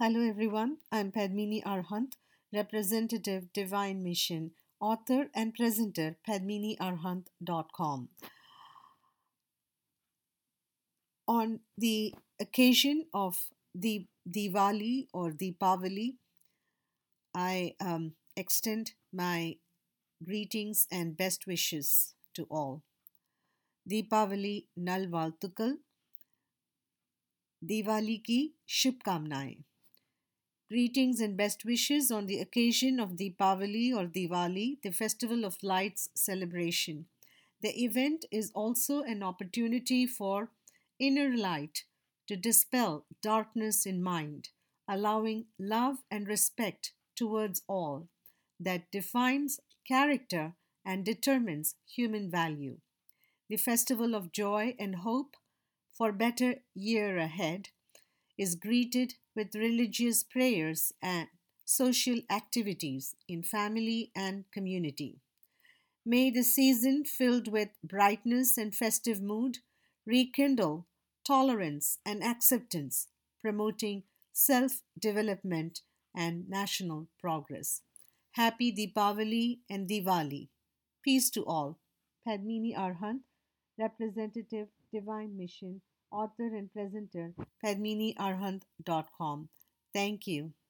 Hello everyone, I'm Padmini Arhant, representative Divine Mission, author and presenter padminiarhant.com. On the occasion of the Diwali or Deepavali, I extend my greetings and best wishes to all. Deepavali Nal Valtukal, Diwali ki Shubhkamnaएं. Greetings and best wishes on the occasion of Deepavali or Diwali, the festival of lights celebration. The event is also an opportunity for inner light to dispel darkness in mind, allowing love and respect towards all that defines character and determines human value. The festival of joy and hope for better year ahead is greeted with religious prayers and social activities in family and community. May the season filled with brightness and festive mood rekindle tolerance and acceptance, promoting self development and national progress. Happy Deepavali and Diwali. Peace to all. Padmini Arhant, representative Divine Mission, author and presenter, padminiarhant.com. Thank you.